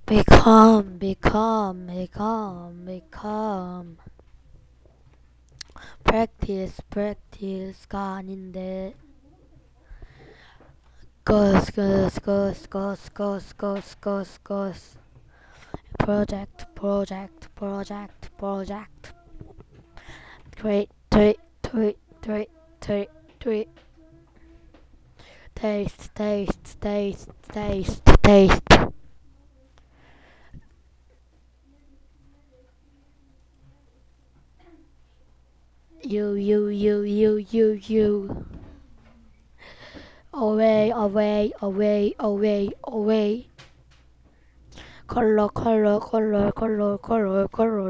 Be calm, be calm, be calm, be calm. practice가 아닌데. goes. project. Tweet. Taste. You. Away. Color.